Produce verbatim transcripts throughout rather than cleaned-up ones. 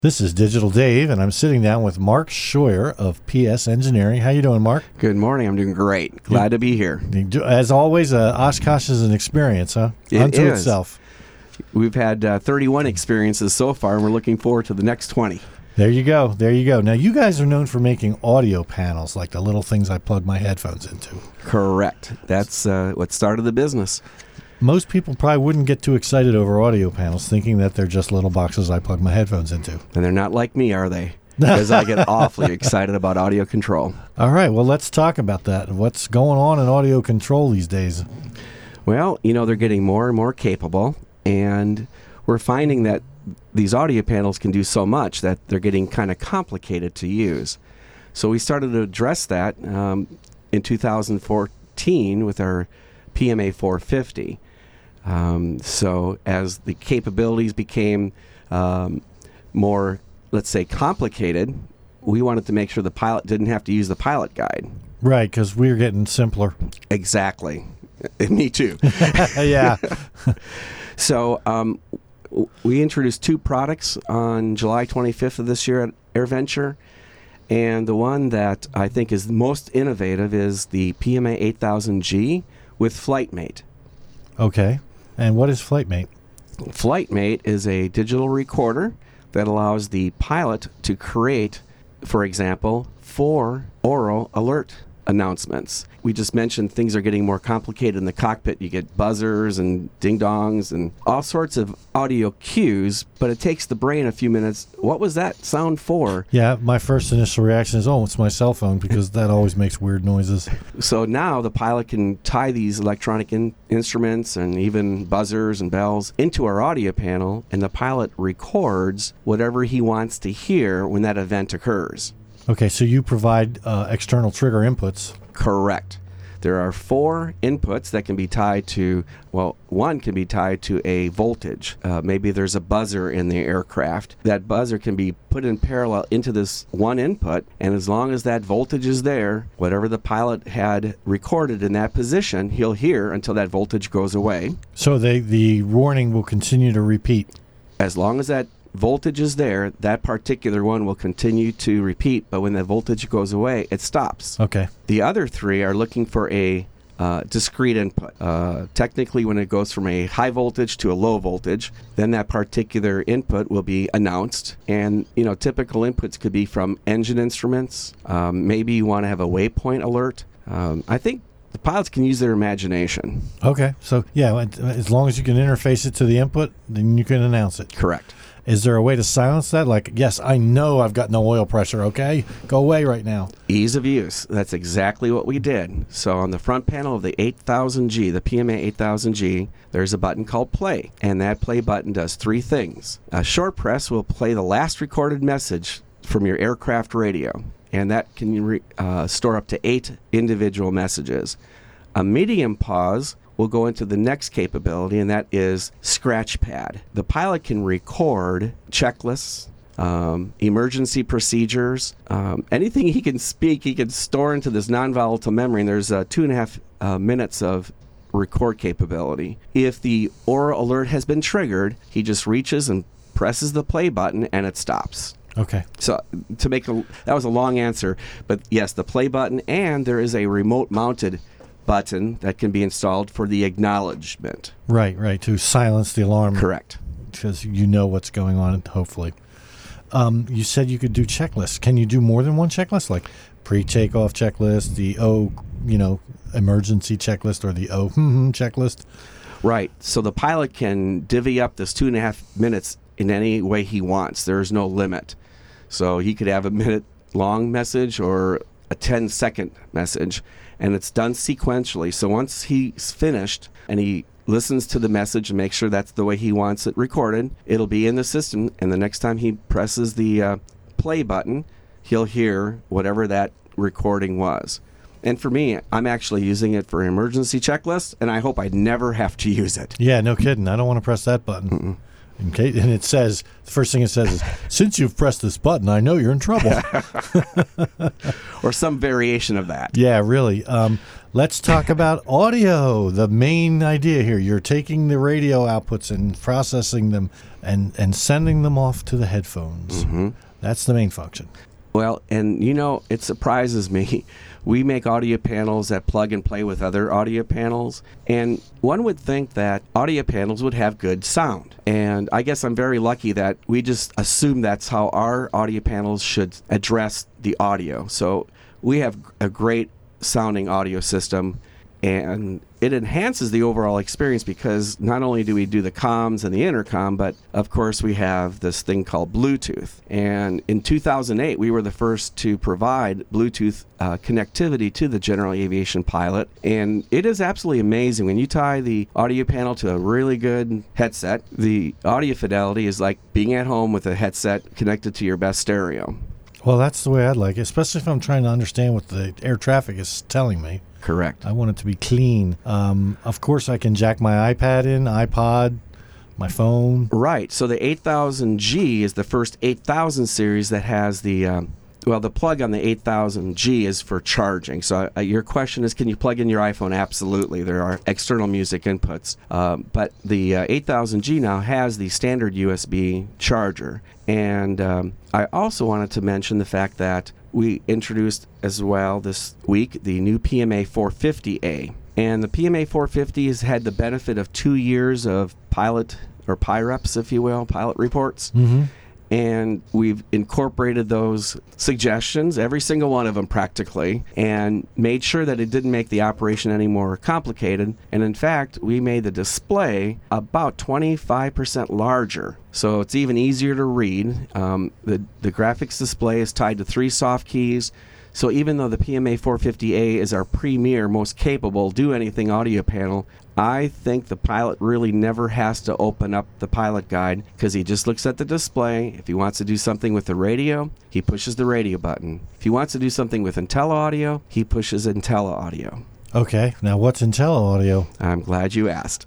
This is Digital Dave, and I'm sitting down with Mark Scheuer of P S Engineering. How you doing, Mark? Good morning. I'm doing great. Glad to be here. As always, uh, Oshkosh is an experience, huh? It Unto is. itself. We've had uh, thirty-one experiences so far, and we're looking forward to the next twenty. There you go. There you go. Now, you guys are known for making audio panels, like the little things I plug my headphones into. Correct. That's uh, what started the business. Most people probably wouldn't get too excited over audio panels, thinking that they're just little boxes I plug my headphones into. And they're not like me, are they? Because I get awfully excited about audio control. All right. Well, let's talk about that. What's going on in audio control these days? Well, you know, they're getting more and more capable, and we're finding that these audio panels can do so much that they're getting kind of complicated to use. So we started to address that um, in two thousand fourteen with our P M A four fifty. Um, so as the capabilities became um, more, let's say, complicated, we wanted to make sure the pilot didn't have to use the pilot guide. Right, because we're getting simpler. Exactly. Me too. Yeah. So um, w- we introduced two products on July twenty-fifth of this year at AirVenture. And the one that I think is most innovative is the P M A eight thousand G with FlightMate. Okay. And what is FlightMate? FlightMate is a digital recorder that allows the pilot to create, for example, four oral alert announcements. We just mentioned things are getting more complicated in the cockpit. You get buzzers and ding-dongs and all sorts of audio cues, but it takes the brain a few minutes. What was that sound for? Yeah, my first initial reaction is, oh, it's my cell phone, because that always makes weird noises. So now the pilot can tie these electronic in- instruments and even buzzers and bells into our audio panel, and the pilot records whatever he wants to hear when that event occurs. Okay, so you provide uh, external trigger inputs. Correct. There are four inputs that can be tied to, well, one can be tied to a voltage. Uh, maybe there's a buzzer in the aircraft. That buzzer can be put in parallel into this one input, and as long as that voltage is there, whatever the pilot had recorded in that position, he'll hear until that voltage goes away. So they, the warning will continue to repeat. As long as that voltage is there, that particular one will continue to repeat, but when the voltage goes away, it stops. Okay. The other three are looking for a uh, discrete input. Uh, technically, when it goes from a high voltage to a low voltage, then that particular input will be announced. And, you know, typical inputs could be from engine instruments. Um, maybe you want to have a waypoint alert. Um, I think the pilots can use their imagination. Okay. So, yeah, as long as you can interface it to the input, then you can announce it. Correct. Is there a way to silence that? Like, yes, I know I've got no oil pressure, okay? Go away right now. Ease of use. That's exactly what we did. So on the front panel of the eight thousand G, the P M A eight thousand G, there's a button called play. And that play button does three things. A short press will play the last recorded message from your aircraft radio. And that can re- uh, store up to eight individual messages. A medium pause will go into the next capability, and that is scratch pad. The pilot can record checklists, um, emergency procedures, um, anything he can speak, he can store into this non-volatile memory, and there's uh, two and a half uh, minutes of record capability. If the oral alert has been triggered, he just reaches and presses the play button, and it stops. Okay. So to make a, that was a long answer, but yes, the play button, and there is a remote-mounted button that can be installed for the acknowledgement. Right, right, to silence the alarm. Correct. Because you know what's going on, hopefully. Um, you said you could do checklists. Can you do more than one checklist? Like pre-takeoff checklist, the O, you know, emergency checklist, or the O checklist? Right. So the pilot can divvy up this two and a half minutes in any way he wants. There is no limit. So he could have a minute long message or a ten second message, and it's done sequentially. So once he's finished and he listens to the message and makes sure that's the way he wants it recorded, it'll be in the system, and the next time he presses the uh, play button, he'll hear whatever that recording was. And for me, I'm actually using it for emergency checklists, and I hope I never have to use it. Yeah, no kidding. I don't want to press that button. Mm-mm. In case, and it says, the first thing it says is, since you've pressed this button, I know you're in trouble. Or some variation of that. Yeah, really. Um, let's talk about audio. The main idea here, you're taking the radio outputs and processing them and, and sending them off to the headphones. Mm-hmm. That's the main function. Well, and you know, it surprises me. We make audio panels that plug and play with other audio panels, and one would think that audio panels would have good sound. And I guess I'm very lucky that we just assume that's how our audio panels should address the audio. So we have a great sounding audio system, and it enhances the overall experience because not only do we do the comms and the intercom, but of course we have this thing called Bluetooth. And in two thousand eight, we were the first to provide Bluetooth uh, connectivity to the General Aviation Pilot. And it is absolutely amazing. When you tie the audio panel to a really good headset, the audio fidelity is like being at home with a headset connected to your best stereo. Well, that's the way I'd like it, especially if I'm trying to understand what the air traffic is telling me. Correct. I want it to be clean. Um, of course, I can jack my iPad in, iPod, my phone. Right. So the eight thousand G is the first eight thousand series that has the, um, well, the plug on the eight thousand G is for charging. So uh, your question is, can you plug in your iPhone? Absolutely. There are external music inputs. Um, but the uh, eight thousand G now has the standard U S B charger. And um, I also wanted to mention the fact that we introduced as well this week the new P M A four fifty A. And the P M A four fifty has had the benefit of two years of pilot, or P I R E Ps, if you will, pilot reports. Mm-hmm. And we've incorporated those suggestions, every single one of them practically, and made sure that it didn't make the operation any more complicated. And in fact, we made the display about twenty-five percent larger. So it's even easier to read. Um, the, the graphics display is tied to three soft keys. So even though the P M A four fifty A is our premier, most capable, do anything audio panel, I think the pilot really never has to open up the pilot guide because he just looks at the display. If he wants to do something with the radio, he pushes the radio button. If he wants to do something with IntelliAudio, he pushes IntelliAudio. Okay, now what's IntelliAudio? I'm glad you asked.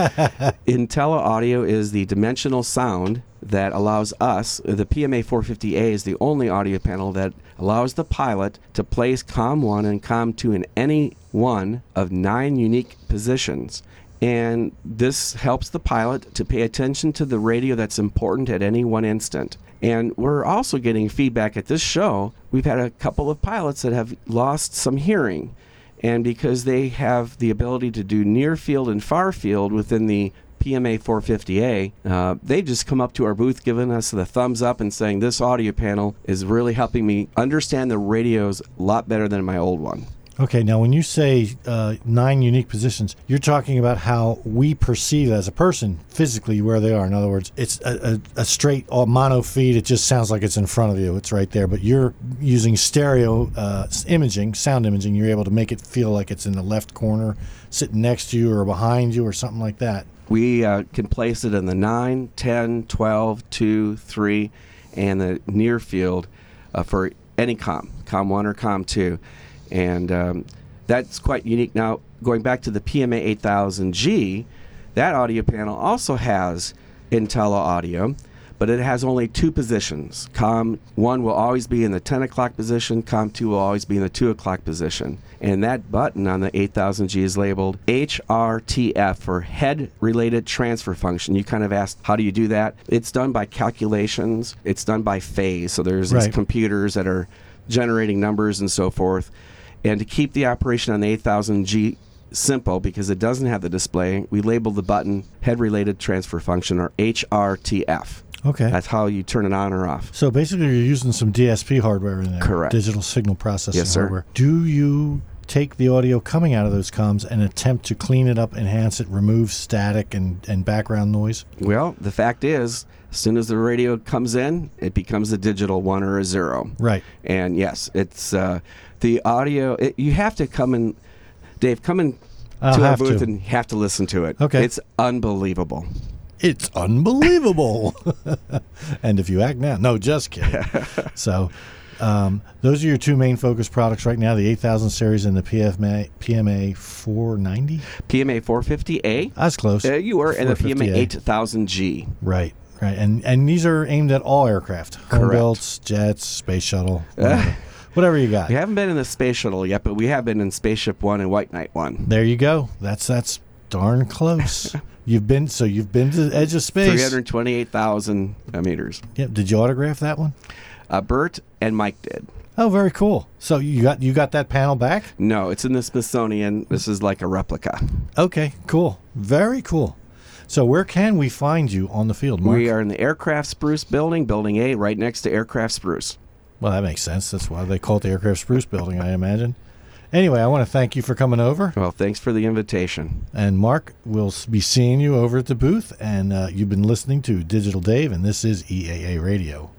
IntelliAudio is the dimensional sound that allows us, the P M A four fifty A is the only audio panel that allows the pilot to place COM one and COM two in any one of nine unique positions. And this helps the pilot to pay attention to the radio that's important at any one instant. And we're also getting feedback at this show. We've had a couple of pilots that have lost some hearing. And because they have the ability to do near field and far field within the P M A four fifty A, uh, they just come up to our booth giving us the thumbs up and saying, this audio panel is really helping me understand the radios a lot better than my old one. Okay, now when you say uh, nine unique positions, you're talking about how we perceive as a person physically where they are. In other words, it's a, a, a straight mono feed. It just sounds like it's in front of you. It's right there. But you're using stereo uh, imaging, sound imaging. You're able to make it feel like it's in the left corner, sitting next to you or behind you or something like that. We uh, can place it in the nine, ten, twelve, two, three, and the near field uh, for any COM, COM one or COM two. And um, that's quite unique. Now, going back to the P M A eight thousand G, that audio panel also has IntelliAudio, but it has only two positions. COM one will always be in the ten o'clock position, COM two will always be in the two o'clock position. And that button on the eight thousand G is labeled H R T F for Head Related Transfer Function. You kind of asked, how do you do that? It's done by calculations. It's done by phase. So there's Right. these computers that are generating numbers and so forth. And to keep the operation on the eight thousand G simple, because it doesn't have the display, we labeled the button Head Related Transfer Function, or H R T F. Okay. That's how you turn it on or off. So basically you're using some D S P hardware in there. Correct. Digital signal processing Yes, sir. hardware. Do you take the audio coming out of those comms and attempt to clean it up, enhance it, remove static and, and background noise? Well, the fact is, as soon as the radio comes in, it becomes a digital one or a zero. Right. And yes, it's uh, the audio. It, you have to come in, Dave, come in I'll to our have booth to. and you have to listen to it. Okay. It's unbelievable. It's unbelievable. And if you act now, no, just kidding. So um, those are your two main focus products right now, the eight thousand series and the P M A, P M A four ninety? P M A four fifty A. That's close. Uh, you were, and the P M A four fifty A. eight thousand G. Right. Right, and and these are aimed at all aircraft, home builds, jets, space shuttle, whatever, whatever you got. We haven't been in the space shuttle yet, but we have been in Spaceship One and White Knight One. There you go. That's that's darn close. You've been so you've been to the edge of space. Three hundred twenty-eight thousand meters. Yeah. Did you autograph that one? Uh, Bert and Mike did. Oh, very cool. So you got you got that panel back? No, it's in the Smithsonian. This is like a replica. Okay, cool. Very cool. So where can we find you on the field, Mark? We are in the Aircraft Spruce building, Building A, right next to Aircraft Spruce. Well, that makes sense. That's why they call it the Aircraft Spruce building, I imagine. Anyway, I want to thank you for coming over. Well, thanks for the invitation. And Mark, we'll be seeing you over at the booth. And uh, you've been listening to Digital Dave, and this is E A A Radio.